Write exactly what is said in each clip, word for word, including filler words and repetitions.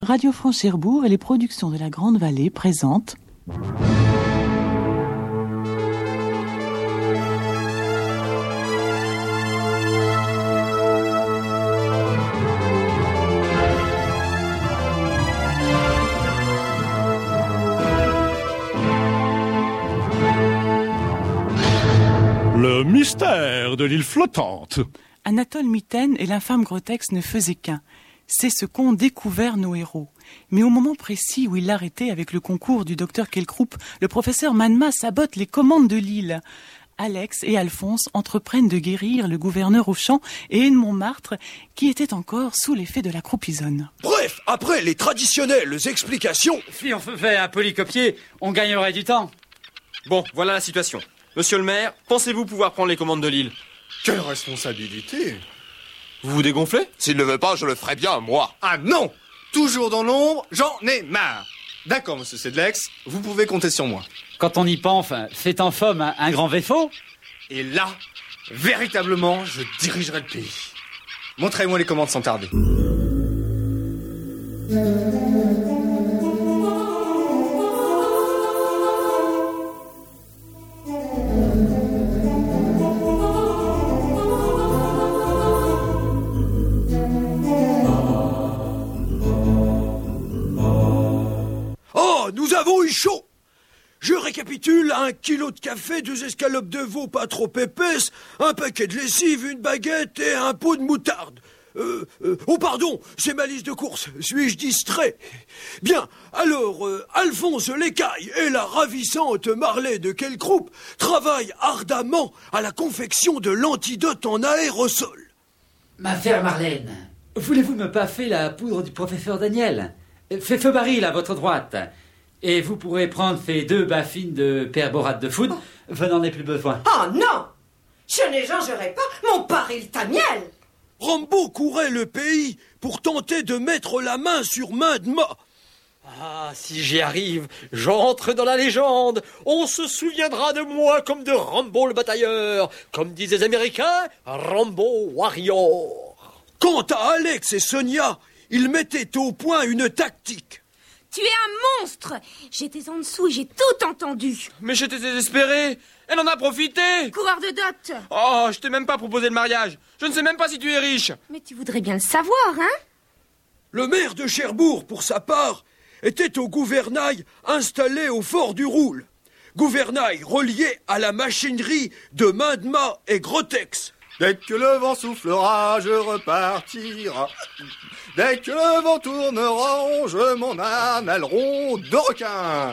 Radio France Cherbourg et les productions de la Grande Vallée présentent... Le mystère de l'île flottante. Anatole Mitaine et l'infâme Grotex ne faisaient qu'un. C'est ce qu'ont découvert nos héros. Mais au moment précis où ils l'arrêtaient avec le concours du docteur Kelkroup, le professeur Manma sabote les commandes de l'île. Alex et Alphonse entreprennent de guérir le gouverneur Auchan et Edmond-Martre, qui était encore sous l'effet de la croupisonne. Bref, après les traditionnelles explications... Si on fait un polycopier, on gagnerait du temps. Bon, voilà la situation. Monsieur le maire, pensez-vous pouvoir prendre les commandes de l'île? Quelle responsabilité! Vous vous dégonflez? S'il ne veut pas, je le ferai bien, moi. Ah non! Toujours dans l'ombre, j'en ai marre. D'accord, monsieur Sedlex, vous pouvez compter sur moi. Quand on y pense, fait en forme un, un grand vaisseau. Et là, véritablement, je dirigerai le pays. Montrez-moi les commandes sans tarder. Nous avons eu chaud. Je récapitule, un kilo de café, deux escalopes de veau pas trop épaisses, un paquet de lessive, une baguette et un pot de moutarde. Euh, euh, oh pardon, c'est ma liste de courses, suis-je distrait? Bien, alors, euh, Alphonse l'Écaille et la ravissante Marley de Kelkroup travaillent ardemment à la confection de l'antidote en aérosol. Ma chère Marlène, voulez-vous me paffer la poudre du professeur Daniel? Fais feu baril à votre droite. Et vous pourrez prendre ces deux baffines de perborate de foudre. Je n'en ai plus besoin. Oh non! Je n'échangerai pas mon baril Daniel! Rambo courait le pays pour tenter de mettre la main sur Mandma. Ah, si j'y arrive, j'entre dans la légende. On se souviendra de moi comme de Rambo le batailleur. Comme disent les Américains, Rambo warrior. Quant à Alex et Sonia, ils mettaient au point une tactique. Tu es un monstre! J'étais en dessous et j'ai tout entendu. Mais j'étais désespéré. Elle en a profité. Coureur de dot. Oh, je t'ai même pas proposé le mariage. Je ne sais même pas si tu es riche. Mais tu voudrais bien le savoir, hein? Le maire de Cherbourg, pour sa part, était au gouvernail installé au fort du Roule. Gouvernail relié à la machinerie de Mandma et Grotex. Dès que le vent soufflera, je repartirai. Dès que le vent tournera, je m'en aileron de requin.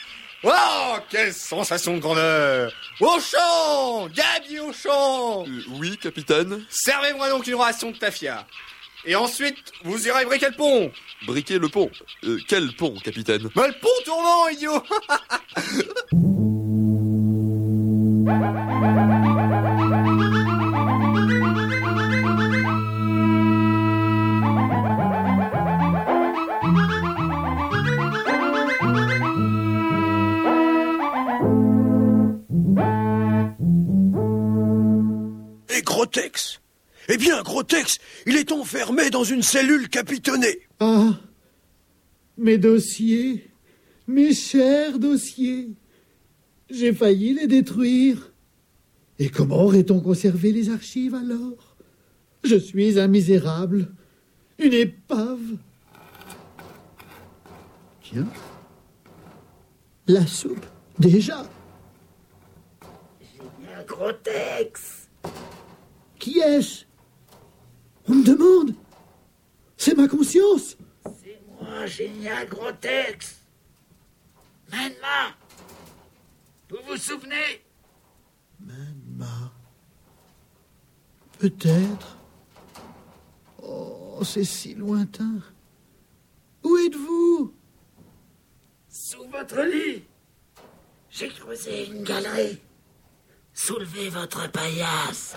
Oh, quelle sensation de grandeur! Au champ! Gabi au champ! Euh, oui, capitaine. Servez-moi donc une ration de tafia. Et ensuite, vous irez briquer le pont. Briquer le pont? euh, Quel pont, capitaine? Mais le pont tournant, idiot! Grotex. Eh bien, Grotex, il est enfermé dans une cellule capitonnée. Ah, mes dossiers, mes chers dossiers, j'ai failli les détruire. Et comment aurait-on conservé les archives alors? Je suis un misérable, une épave. Tiens, la soupe, déjà. J'ai un Grotex. Qui est-ce? On me demande. C'est ma conscience. C'est moi, génial Grotex. Manma. Vous vous souvenez? Manma. Peut-être. Oh, c'est si lointain. Où êtes-vous? Sous votre lit. J'ai creusé une galerie. Soulevez votre paillasse.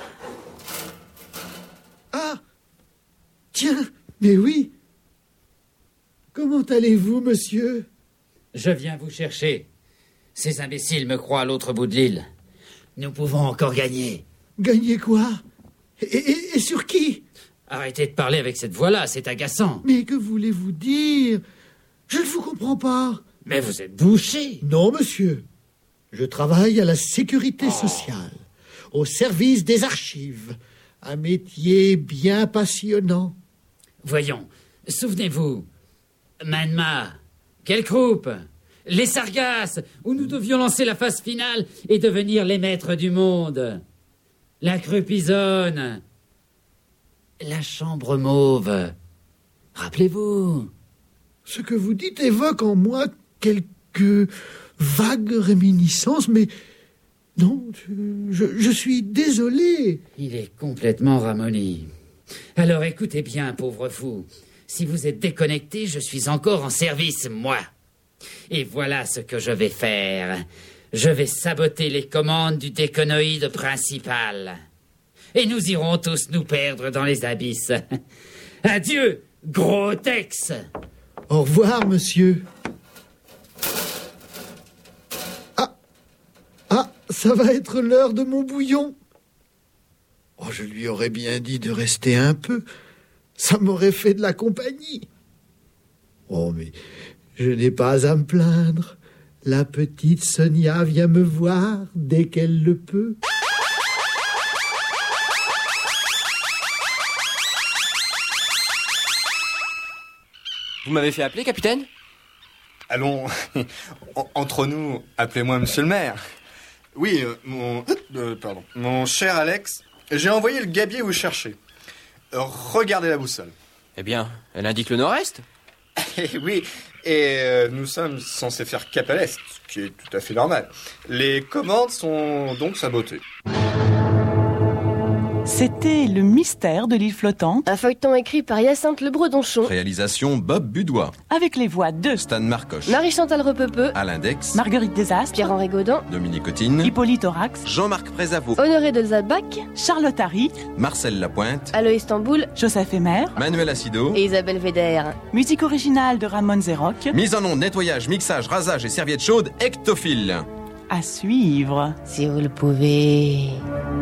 Ah! Tiens, mais oui. Comment allez-vous, monsieur? Je viens vous chercher. Ces imbéciles me croient à l'autre bout de l'île. Nous pouvons encore gagner. Gagner quoi? et, et, et sur qui? Arrêtez de parler avec cette voix-là, c'est agaçant. Mais que voulez-vous dire? Je ne vous comprends pas. Mais vous êtes bouché. Non, monsieur. Je travaille à la sécurité Oh. sociale, au service des archives. Un métier bien passionnant. Voyons, souvenez-vous, Manma, quelle croupe, les Sargasses, où nous devions lancer la phase finale et devenir les maîtres du monde. La Crupisonne, la Chambre Mauve. Rappelez-vous. Ce que vous dites évoque en moi quelques vagues réminiscences, mais non, je, je suis désolé. Il est complètement ramolli. Alors écoutez bien, pauvre fou. Si vous êtes déconnecté, je suis encore en service, moi. Et voilà ce que je vais faire. Je vais saboter les commandes du déconoïde principal. Et nous irons tous nous perdre dans les abysses. Adieu, gros Tex. Au revoir, monsieur. Ah, ah, ça va être l'heure de mon bouillon. Oh, je lui aurais bien dit de rester un peu. Ça m'aurait fait de la compagnie. Oh, mais je n'ai pas à me plaindre. La petite Sonia vient me voir dès qu'elle le peut. Vous m'avez fait appeler, capitaine? Allons, en- entre nous, appelez-moi monsieur le maire. Oui, euh, mon... euh, pardon. Mon cher Alex, j'ai envoyé le gabier vous chercher. Euh, regardez la boussole. Eh bien, elle indique le nord-est. Eh oui, et euh, nous sommes censés faire cap à l'est, ce qui est tout à fait normal. Les commandes sont donc sabotées. C'était Le mystère de l'île flottante, Un feuilleton écrit par Hyacinthe Le Bredonchon, Réalisation Bob Budois, avec les voix de Stan Marcoche, Marie-Chantal Repepeux, Alain Dex, Marguerite Desastres, Pierre-Henri Gaudin, Dominique Cotine, Hippolyte Aurax, Jean-Marc Prézavot, Honoré de Zalbach, Charlotte Harry, Marcel Lapointe, Aloïs Tamboul Joseph Emer, Manuel Acido. et Isabelle Véder. musique originale de Ramon Zerroc, Mise en onde, nettoyage, mixage, rasage et serviette chaude, Ectophile. à suivre. Si vous le pouvez.